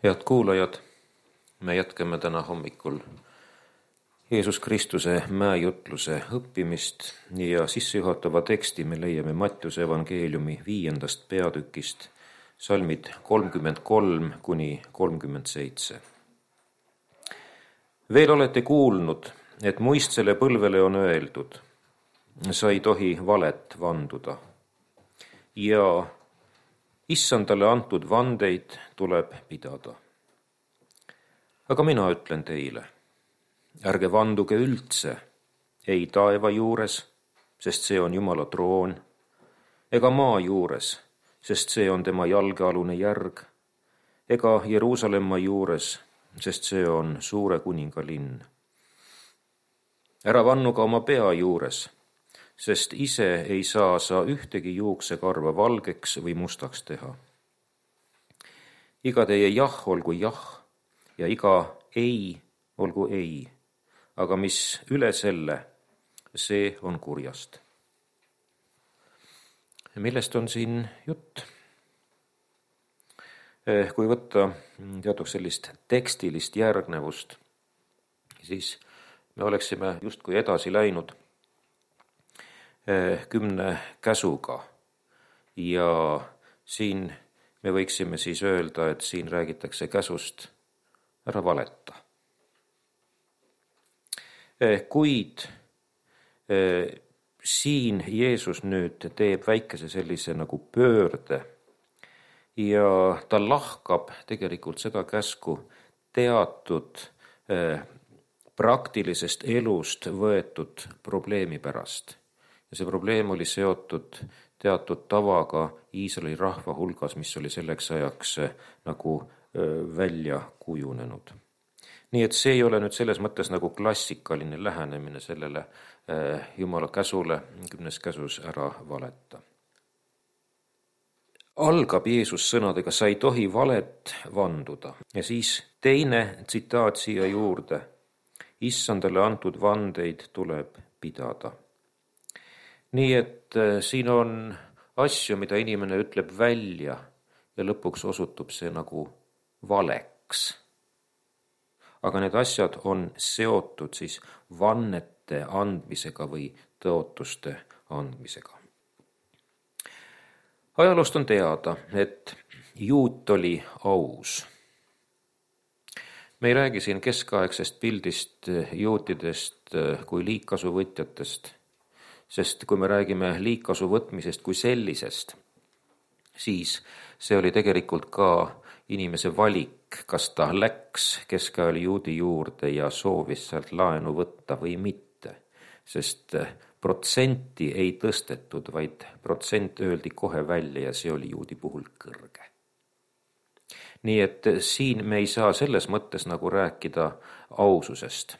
Head kuulajad, me jätkame täna hommikul Jeesus Kristuse mäejutluse õppimist ja sissejuhatava teksti me leiame Mattiuse evangeeliumi 5. peatükist, salmid 33–37. Veel olete kuulnud, et muistsele põlvele on öeldud, sa ei tohi valet vanduda ja issandale antud vandeid tuleb pidada. Aga mina ütlen teile, ärge vanduge üldse, ei taeva juures, sest see on Jumala troon, ega maa juures, sest see on tema jalgealune järg, ega Jeruusalemma juures, sest see on suure kuninga linn. Ära vannu ka oma pea juures, sest ise ei saa sa ühtegi juuksekarva valgeks või mustaks teha. Iga teie jah olgu jah ja iga ei olgu ei, aga mis üle selle, see on kurjast. Millest on siin jutt? Kui võtta teatuks sellist tekstilist järgnevust, siis me oleksime justkui edasi läinud 10 käsuga ja siin me võiksime siis öelda, et siin räägitakse käsust ära valeta. Kuid siin Jeesus nüüd teeb väikese sellise nagu pöörde ja ta lahkab tegelikult seda käsku teatud praktilisest elust võetud probleemi pärast. Ja see probleem oli seotud teatud tavaga Iisraeli rahva hulgas, mis oli selleks ajaks nagu välja kujunenud. Nii et see ei ole nüüd selles mõttes nagu klassikaline lähenemine sellele Jumala käsule, 10. käsus ära valeta. Algab Jeesus sõnadega, sa ei tohi valet vanduda. Ja siis teine tsitaat siia juurde, issandale antud vandeid tuleb pidada. Nii et siin on asju, mida inimene ütleb välja ja lõpuks osutub see nagu valeks. Aga need asjad on seotud siis vannete andmisega või tõotuste andmisega. Ajaloost on teada, et juut oli aus. Me ei räägi siin keskaegsest pildist juutidest kui liigkasuvõtjatest, sest kui me räägime liigkasu võtmisest kui sellisest, siis see oli tegelikult ka inimese valik, kas ta läks keskajal juudi juurde ja soovis sealt laenu võtta või mitte, sest protsenti ei tõstetud, vaid protsent öeldi kohe välja ja see oli juudi puhul kõrge. Nii et siin me ei saa selles mõttes nagu rääkida aususest,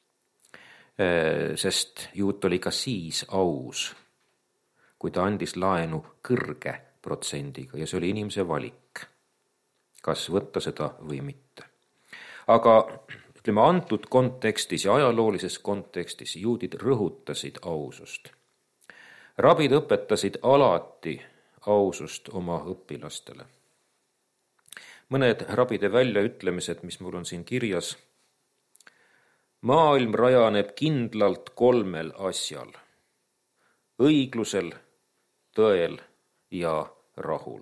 sest juut oli ka siis aus, kui ta andis laenu kõrge protsendiga ja see oli inimese valik, kas võtta seda või mitte. Aga ütleme, antud kontekstis ja ajaloolises kontekstis juudid rõhutasid ausust. Rabid õpetasid alati ausust oma õpilastele. Mõned rabide väljaütlemised, mis mul on siin kirjas, maailm rajaneb kindlalt 3 asjal, õiglusel, tõel ja rahul.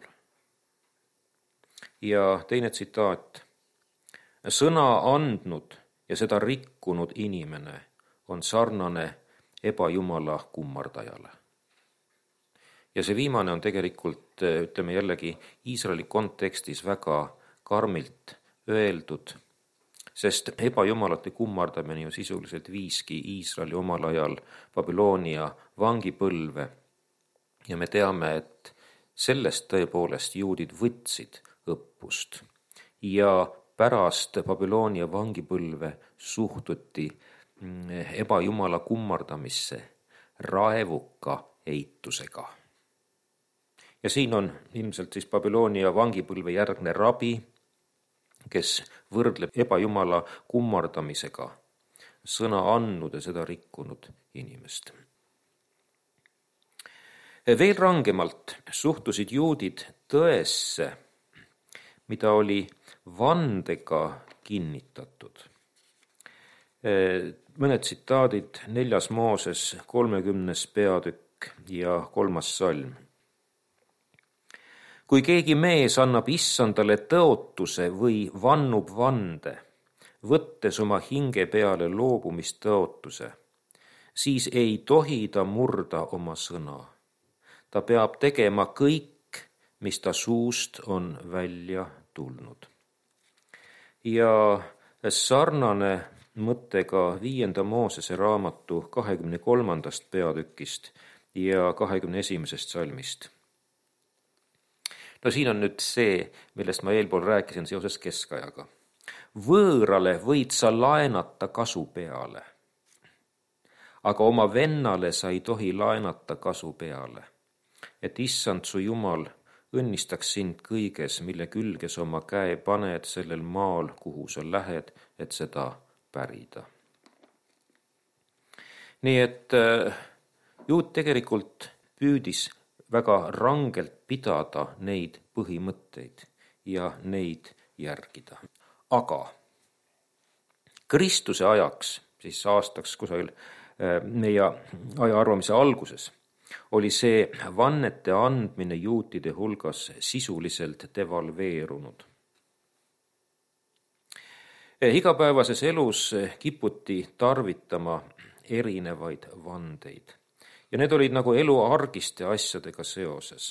Ja teine tsitaat, sõna andnud ja seda rikkunud inimene on sarnane ebajumala kummardajale. Ja see viimane on tegelikult, ütleme jällegi, Iisraeli kontekstis väga karmilt öeldud, sest ebajumalate kummardamine ju sisuliselt viiski Iisraeli omal ajal Babyloonia vangipõlve ja me teame, et sellest tõepoolest juudid võtsid õppust ja pärast Babyloonia vangipõlve suhtuti ebajumala kummardamisse raevuka eitusega. Ja siin on ilmselt siis Babyloonia vangipõlve järgne rabi, kes võrdleb ebajumala kummardamisega sõna andnud ja seda rikkunud inimest. Veel rangemalt suhtusid juudid tõesse, mida oli vandega kinnitatud. Mõned tsitaadid 4. Mooses 30. peatükk ja 3. salm. Kui keegi mees annab issandale tõotuse või vannub vande, võttes oma hinge peale loobumistõotuse, siis ei tohi ta murda oma sõna. Ta peab tegema kõik, mis ta suust on välja tulnud. Ja sarnane mõte ka 5. Moosese raamatu 23. peatükist ja 21. salmist. No siin on nüüd see, millest ma eelpool rääkisin seoses keskajaga. Võõrale võid sa laenata kasu peale, aga oma vennale sa ei tohi laenata kasu peale, et issand su Jumal õnnistaks sind kõiges, mille külge sa oma käe paned sellel maal, kuhu sa lähed, et seda pärida. Nii et Juut tegelikult püüdis väga rangelt pidada neid põhimõtteid ja neid järgida. Aga Kristuse ajaks, siis aastaks kusagil meie aja arvamise alguses, oli see vannete andmine juutide hulgas sisuliselt devalveerunud. Igapäevases elus kiputi tarvitama erinevaid vandeid. Ja need olid nagu elu argiste asjadega seoses.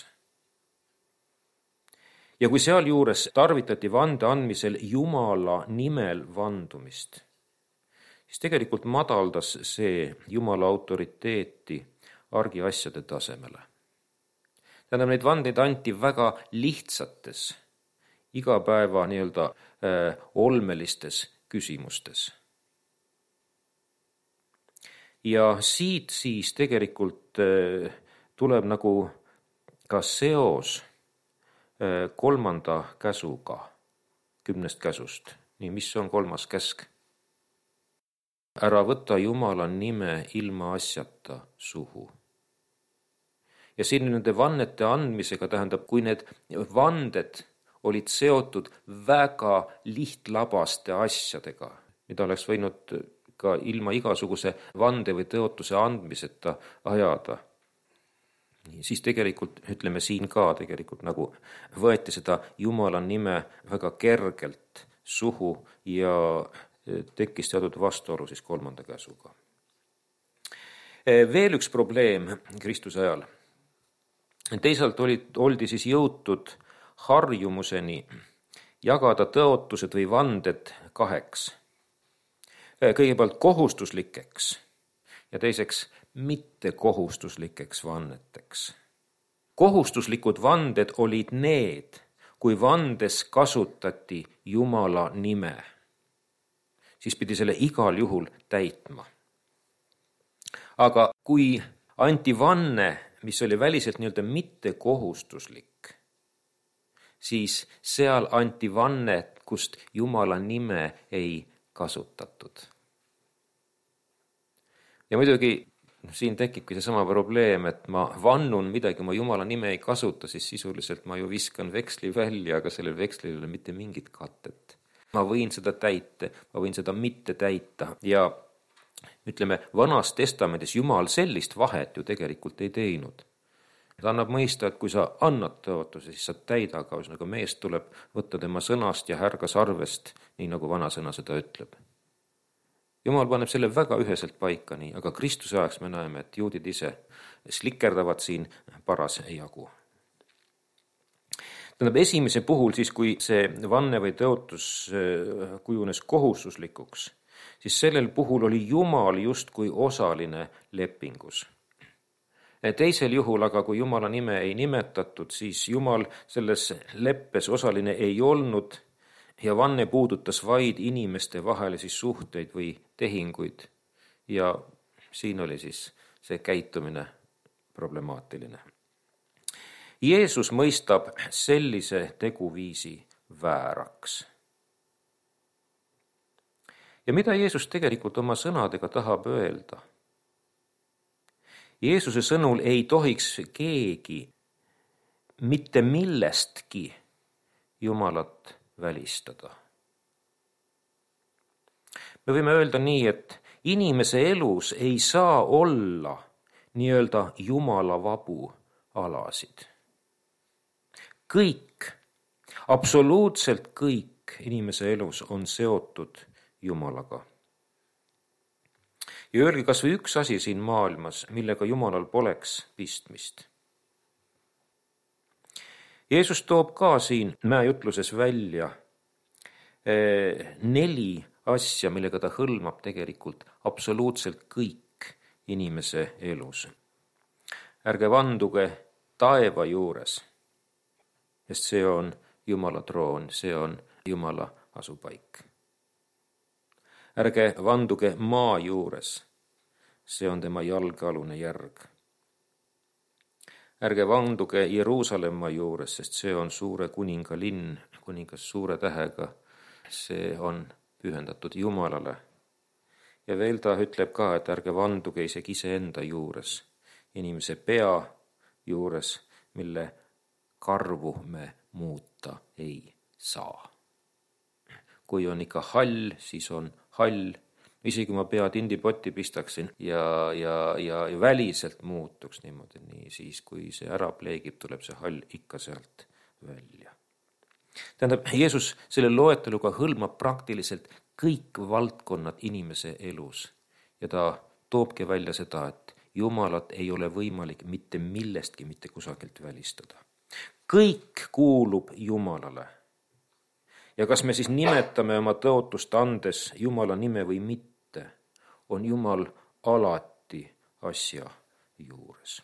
Ja kui sealjuures tarvitati vande andmisel Jumala nimel vandumist, siis tegelikult madaldas see Jumala autoriteeti argiasjade tasemele. Tähendab, neid vandeid anti väga lihtsates, igapäeva olmelistes küsimustes. Ja siit siis tegelikult tuleb nagu ka seos 3. käsuga 10 käsust. Nii, mis on 3. käsk? Ära võta Jumala nime ilma asjata suhu. Ja siin nende vannete andmisega tähendab, kui need vanded olid seotud väga lihtlabaste asjadega, mida oleks võinud ka ilma igasuguse vande või tõotuse andmiseta ajada. Siis tegelikult, ütleme siin ka tegelikult nagu võeti seda Jumala nime väga kergelt suhu ja tekkis teatud vastuolu siis 3. käsuga. Veel üks probleem Kristuse ajal. Teisalt oldi siis jõutud harjumuseni jagada tõotused või vanded 2. Kõigepealt kohustuslikeks ja teiseks mittekohustuslikeks vanneteks. Kohustuslikud vanded olid need, kui vandes kasutati Jumala nime. Siis pidi selle igal juhul täitma. Aga kui anti vanne, mis oli väliselt mittekohustuslik, siis seal anti vanne, kust Jumala nime ei kasutatud. Ja muidugi siin tekibki seesama probleem, et ma vannun midagi, ma Jumala nime ei kasuta, siis sisuliselt ma ju viskan veksli välja, aga sellel vekslil ei ole mitte mingit katet. Ma võin seda täita, ma võin seda mitte täita ja ütleme, Vanas Testamendis Jumal sellist vahet ju tegelikult ei teinud. Ta annab mõista, et kui sa annad tõotuse, siis sa täida, aga mees tuleb võtta tema sõnast ja härga sarvest, nii nagu vanasõna seda ütleb. Jumal paneb selle väga üheselt paika nii, aga Kristuse ajaks me näeme, et juudid ise slikerdavad siin paras jagu. Tähendab, esimese puhul siis, kui see vanne või tõotus kujunes kohustuslikuks, siis sellel puhul oli Jumal justkui osaline lepingus. Teisel juhul aga, kui Jumala nime ei nimetatud, siis Jumal selles leppes osaline ei olnud ja vanne puudutas vaid inimeste vahelisi suhteid või tehinguid. Ja siin oli siis see käitumine problemaatiline. Jeesus mõistab sellise teguviisi vääraks. Ja mida Jeesus tegelikult oma sõnadega tahab öelda? Jeesuse sõnul ei tohiks keegi mitte millestki Jumalat välistada. Me võime öelda nii, et inimese elus ei saa olla nii-öelda Jumala vabu alasid. Kõik, absoluutselt kõik inimese elus on seotud Jumalaga. Ja öelge kas või üks asi siin maailmas, millega Jumalal poleks pistmist. Jeesus toob ka siin mäejutluses välja 4 asja, millega ta hõlmab tegelikult absoluutselt kõik inimese elus. Ärge vanduge taeva juures, sest see on Jumala troon, see on Jumala asupaik. Ärge vanduge maa juures, see on tema jalgealune järg. Ärge vanduge Jeruusalemma juures, sest see on suure kuninga linn, kuningas suure tähega, see on pühendatud Jumalale. Ja veel ta ütleb ka, et ärge vanduge isegi iseenda juures, inimese pea juures, mille karvu me muuta ei saa. Kui on ikka hall, siis on hall. Isegi ma pea tindipotti pistaksin ja väliselt muutuks niimoodi, nii siis kui see ära pleegib, tuleb see hall ikka sealt välja. Tähendab, Jeesus selle loeteluga hõlmab praktiliselt kõik valdkonnad inimese elus ja ta toobki välja seda, et Jumalat ei ole võimalik mitte millestki mitte kusagilt välistada. Kõik kuulub Jumalale. Ja kas me siis nimetame oma tõotust andes Jumala nime või mitte, on Jumal alati asja juures.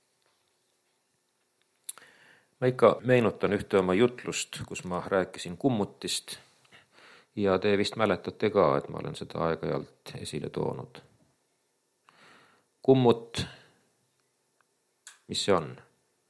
Ma ikka meenutan ühte oma jutlust, kus ma rääkisin kummutist ja te vist mäletate ka, et ma olen seda aeg-ajalt esile toonud. Kummut, mis see on?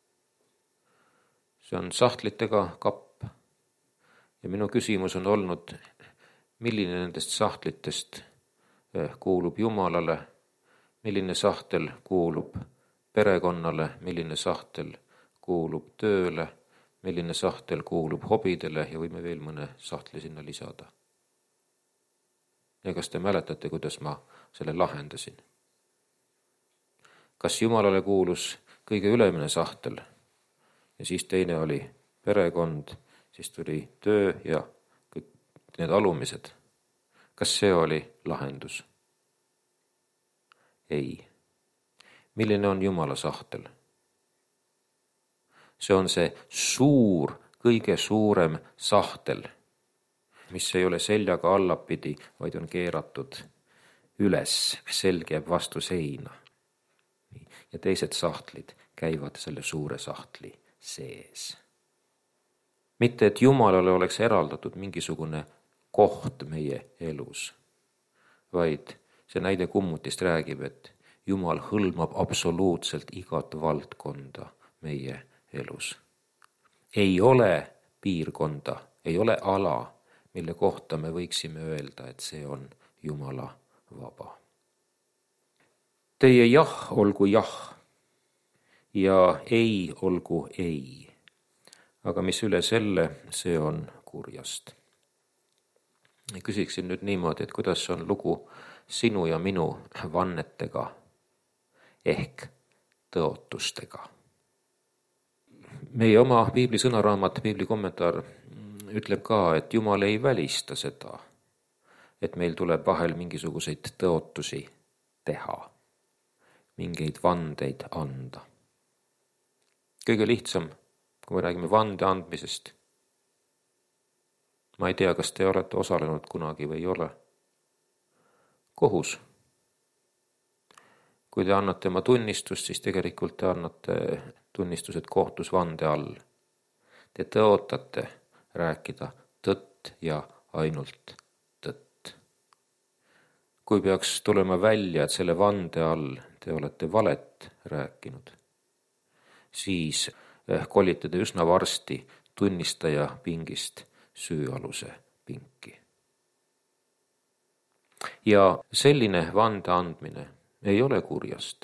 See on sahtlitega kapp. Ja minu küsimus on olnud, milline nendest sahtlitest kuulub Jumalale, milline sahtel kuulub perekonnale, milline sahtel kuulub tööle, milline sahtel kuulub hobidele ja võime veel mõne sahtli sinna lisada. Ja kas te mäletate, kuidas ma selle lahendasin? Kas Jumalale kuulus kõige ülemine sahtel ja siis teine oli perekond, siis tuli töö ja kõik need alumised. Kas see oli lahendus? Ei. Milline on Jumala sahtel? See on see suur, kõige suurem sahtel, mis ei ole seljaga allapidi, vaid on keeratud üles, selg jääb vastu seina. Ja teised sahtlid käivad selle suure sahtli sees. Mitte, et Jumalale oleks eraldatud mingisugune koht meie elus, vaid see näide kummutist räägib, et Jumal hõlmab absoluutselt igat valdkonda meie elus. Ei ole piirkonda, ei ole ala, mille kohta me võiksime öelda, et see on Jumala vaba. Teie jah olgu jah ja ei olgu ei. Aga mis üle selle, see on kurjast. Küsiksin nüüd niimoodi, et kuidas on lugu sinu ja minu vannetega ehk tõotustega. Meie oma piibli sõnaraamat, piibli kommentaar ütleb ka, et Jumal ei välista seda, et meil tuleb vahel mingisuguseid tõotusi teha, mingeid vandeid anda. Kõige lihtsam, kui me räägime vande andmisest. Ma ei tea, kas te olete osalenud kunagi või ei ole. Kohus. Kui te annate oma tunnistust, siis tegelikult te annate tunnistused kohtus vande all. Te tõotate rääkida tõtt ja ainult tõtt. Kui peaks tulema välja, et selle vande all te olete valet rääkinud, siis kolite te üsna varsti tunnistaja pingist süüaluse pinki. Ja selline vande andmine ei ole kurjast.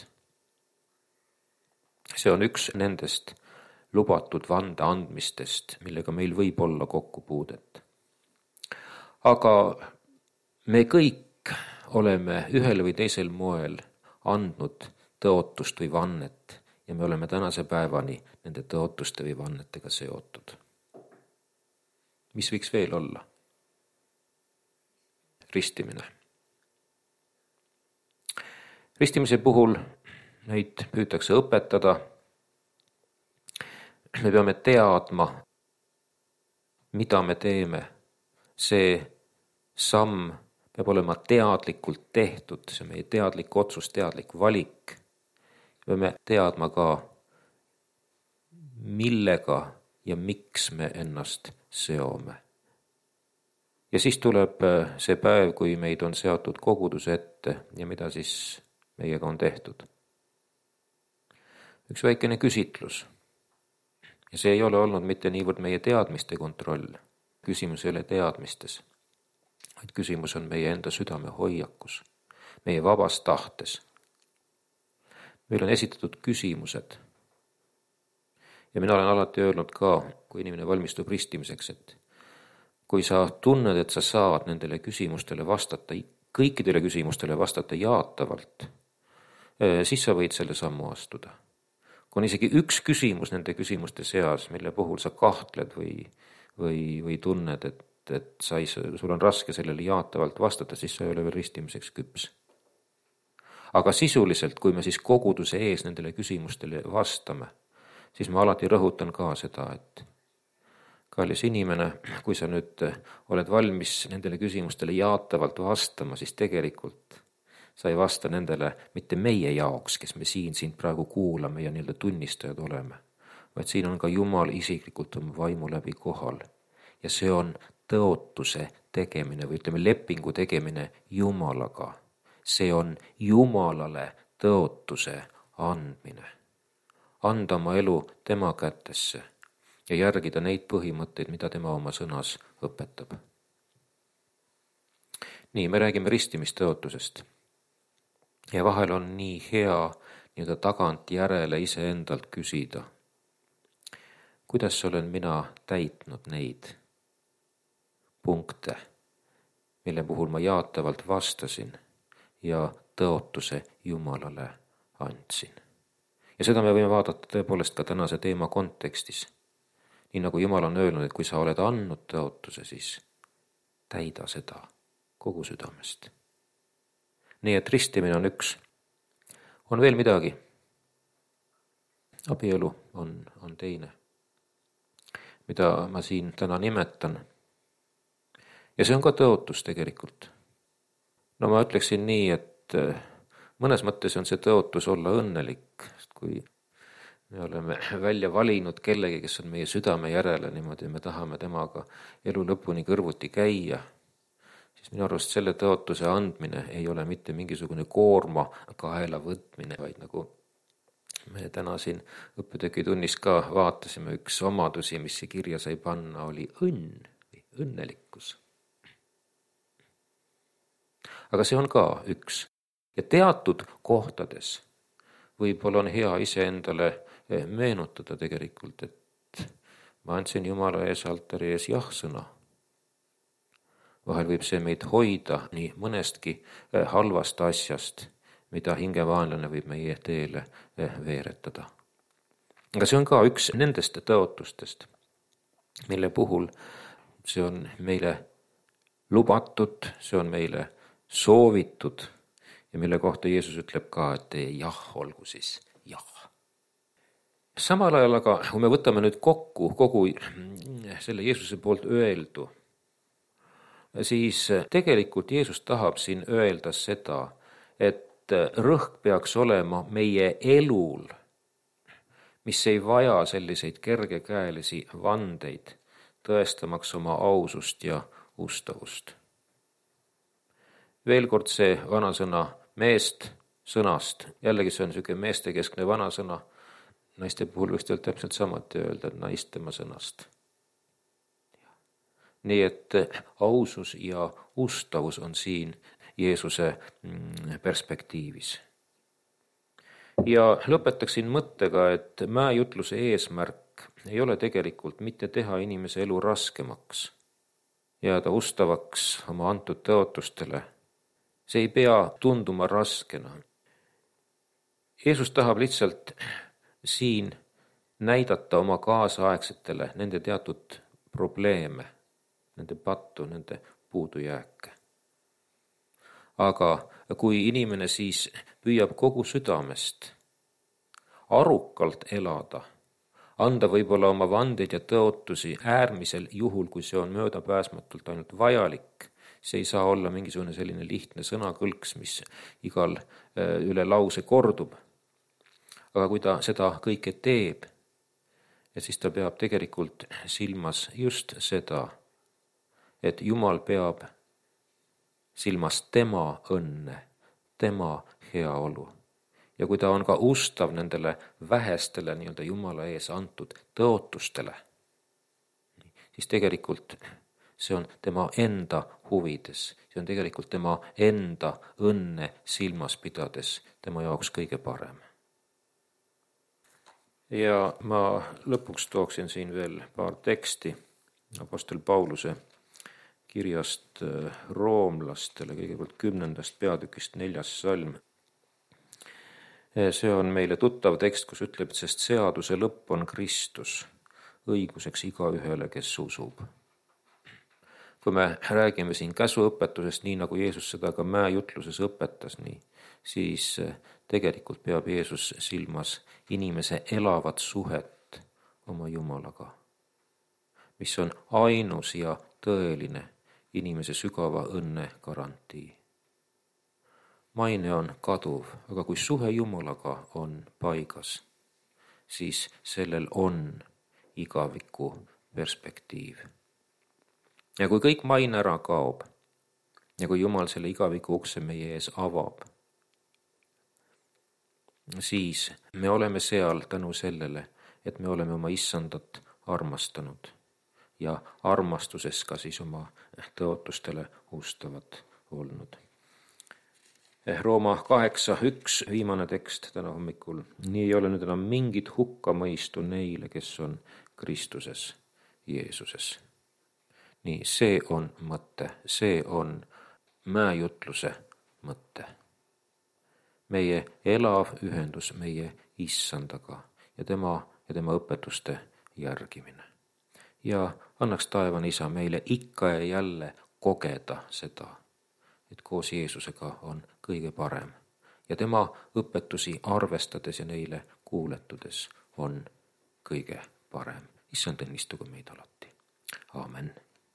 See on üks nendest lubatud vande andmistest, millega meil võib olla kokkupuudet. aga me kõik oleme ühel või teisel moel andnud tõotust või vannet ja me oleme tänase päevani nende tõotuste või vannetega seotud. Mis võiks veel olla? Ristimine. Ristimise puhul neid püütakse õpetada. Me peame teadma, mida me teeme. See samm peab olema teadlikult tehtud, see on meie teadlik otsus, teadlik valik. Peame teadma ka, millega ja miks me ennast seome. Ja siis tuleb see päev, kui meid on seatud koguduse ette ja mida siis meiega on tehtud. Üks väikene küsitlus. Ja see ei ole olnud mitte niivõrd meie teadmiste kontroll. Küsimus ei ole teadmistes, vaid küsimus on meie enda südame hoiakus, meie vabas tahtes. Meil on esitatud küsimused. Ja mina olen alati öelnud ka, kui inimene valmistub ristimiseks, et kui sa tunned, et sa saad nendele küsimustele vastata, kõikidele küsimustele vastata jaatavalt, siis sa võid selle sammu astuda. Kui on isegi üks küsimus nende küsimuste seas, mille puhul sa kahtled või tunned, et sul on raske sellele jaatavalt vastata, siis sa ei ole veel ristimiseks küps. Aga sisuliselt, kui me siis koguduse ees nendele küsimustele vastame, siis ma alati rõhutan ka seda, et kallis inimene, kui sa nüüd oled valmis nendele küsimustele jaatavalt vastama, siis tegelikult sa ei vasta nendele mitte meie jaoks, kes me siin praegu kuulame ja nii-öelda tunnistajad oleme, vaid siin on ka Jumal isiklikult oma vaimu läbi kohal. Ja see on tõotuse tegemine või ütleme lepingu tegemine Jumalaga. See on Jumalale tõotuse andmine. Anda oma elu tema kätesse ja järgida neid põhimõtteid, mida tema oma sõnas õpetab. Nii, me räägime ristimistõotusest. Ja vahel on nii hea nii-öelda tagant järele iseendalt küsida, kuidas olen mina täitnud neid punkte, mille puhul ma jaatavalt vastasin ja tõotuse Jumalale andsin. Ja seda me võime vaadata tõepoolest ka tänase teema kontekstis. Nii nagu Jumal on öelnud, et kui sa oled andnud tõotuse, siis täida seda kogu südamest. Nii et ristimine on üks. On veel midagi. Abielu on teine, mida ma siin täna nimetan. Ja see on ka tõotus tegelikult. No ma ütleksin nii, et mõnes mõttes on see tõotus olla õnnelik, kui me oleme välja valinud kellegi, kes on meie südame järele niimoodi, me tahame temaga elu lõpuni kõrvuti käia, siis minu arust selle tõotuse andmine ei ole mitte mingisugune koorma kaela võtmine, vaid nagu me täna siin õppetöökitunnis ka vaatasime, üks omadusi, mis see kirja sai panna, oli õnn või õnnelikkus. Aga see on ka üks. Ja teatud kohtades võib-olla on hea iseendale meenutada tegelikult, et ma andsin Jumala ees altari ees jah-sõna. Vahel võib see meid hoida nii mõnestki halvast asjast, mida hingevaenlane võib meie teele veeretada. Aga see on ka üks nendest tõotustest, mille puhul see on meile lubatud, see on meile soovitud ja mille kohta Jeesus ütleb ka, et jah, olgu siis jah. Samal ajal aga, kui me võtame nüüd kokku kogu selle Jeesuse poolt öeldu, siis tegelikult Jeesus tahab siin öelda seda, et rõhk peaks olema meie elul, mis ei vaja selliseid kergekäelisi vandeid, tõestamaks oma ausust ja ustavust. Veel kord see vanasõna meest sõnast, jällegi see on niisugune meestekeskne vanasõna, naiste puhul võiks teil täpselt samuti öelda, et naistema sõnast. Nii et ausus ja ustavus on siin Jeesuse perspektiivis. Ja lõpetaksin mõttega, et mäejutluse eesmärk ei ole tegelikult mitte teha inimese elu raskemaks, jääda ustavaks oma antud tõotustele. See ei pea tunduma raskena. Jeesus tahab lihtsalt siin näidata oma kaasaegsetele nende teatud probleeme, nende pattu, nende puudujääke. Aga kui inimene siis püüab kogu südamest arukalt elada, anda võib-olla oma vandeid ja tõotusi äärmisel juhul, kui see on möödapääsmatult ainult vajalik, see ei saa olla mingisugune selline lihtne sõnakõlks, mis igal üle lause kordub. Aga kui ta seda kõike teeb, ja siis ta peab tegelikult silmas just seda, et Jumal peab silmas tema õnne, tema heaolu. Ja kui ta on ka ustav nendele vähestele nii-öelda Jumala ees antud tõotustele, siis tegelikult see on tema enda huvides, see on tegelikult tema enda õnne silmas pidades tema jaoks kõige parem. Ja ma lõpuks tooksin siin veel paar teksti apostel Pauluse kirjast roomlastele, kõigepealt 10. peatükist 4. salm. See on meile tuttav tekst, kus ütleb, et sest seaduse lõpp on Kristus, õiguseks igaühele, kes usub. Kui me räägime siin käsuõpetusest, nii nagu Jeesus seda ka mäejutluses õpetas, siis tegelikult peab Jeesus silmas inimese elavat suhet oma Jumalaga, mis on ainus ja tõeline inimese sügava õnne garantii. Maine on kaduv, aga kui suhe Jumalaga on paigas, siis sellel on igaviku perspektiiv. Ja kui kõik maine ära kaob ja kui Jumal selle igaviku ukse meie ees avab, siis me oleme seal tänu sellele, et me oleme oma issandat armastanud ja armastuses ka siis oma tõotustele ustavad olnud. Rooma 8.1, viimane tekst täna hommikul. Nii ei ole nüüd enam mingit hukkamõistu neile, kes on Kristuses, Jeesuses. Nii, see on mõte, see on mäejutluse mõte. Meie elav ühendus meie issandaga ja tema õpetuste järgimine. Ja annaks taevane Isa meile ikka ja jälle kogeda seda, et koos Jeesusega on kõige parem ja tema õpetusi arvestades ja neile kuuletudes on kõige parem. Issand õnnistugu meid alati. Aamen.